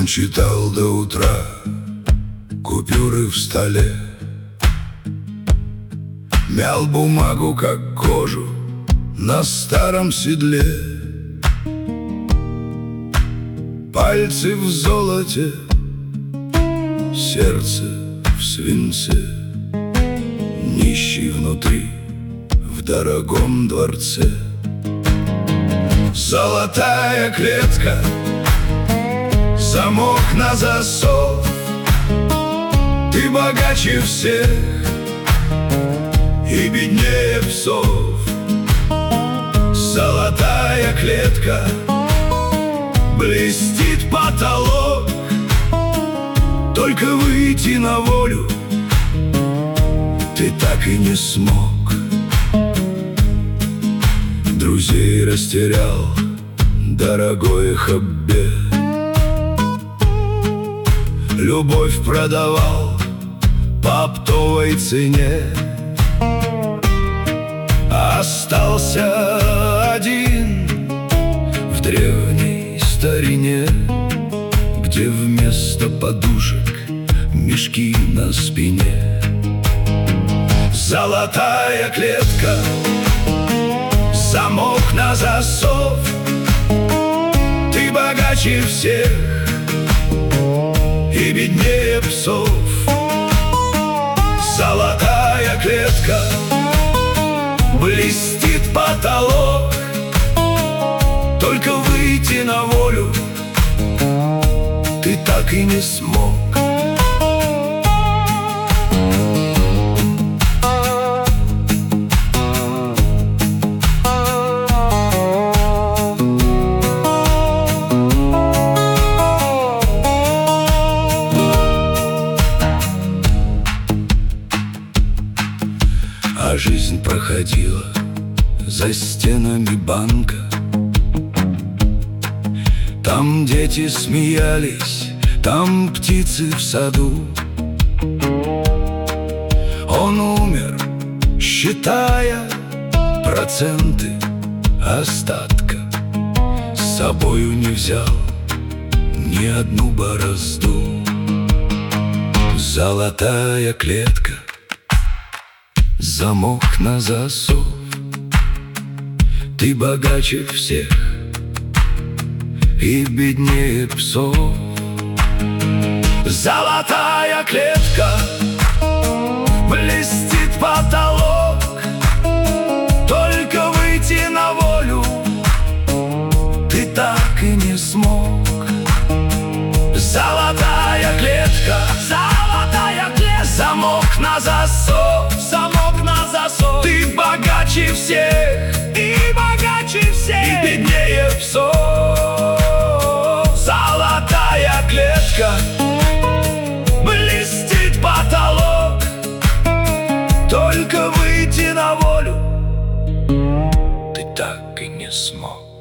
Он читал до утра купюры в столе, мял бумагу, как кожу на старом седле. Пальцы в золоте, сердце в свинце, нищий внутри в дорогом дворце. Золотая клетка, замок на засов. Ты богаче всех и беднее псов. Золотая клетка, блестит потолок. Только выйти на волю ты так и не смог. Друзей растерял дорогой хоббе, любовь продавал по оптовой цене. Остался один в древней старине, где вместо подушек мешки на спине. Золотая клетка, замок на засов. Ты богаче всех и беднее псов. Золотая клетка, блестит потолок. Только выйти на волю ты так и не смог. А жизнь проходила за стенами банка. Там дети смеялись, там птицы в саду. Он умер, считая проценты остатка. С собою не взял ни одну борозду. Золотая клетка, замок на засов. Ты богаче всех и беднее псов. Золотая клетка, блестит потолок. Только выйти на волю ты так и не смог. Золотая клетка, замок на засов. Замок на засов. Ты богаче всех и беднее псов. Золотая клетка, блестит потолок. Только выйти на волю ты так и не смог.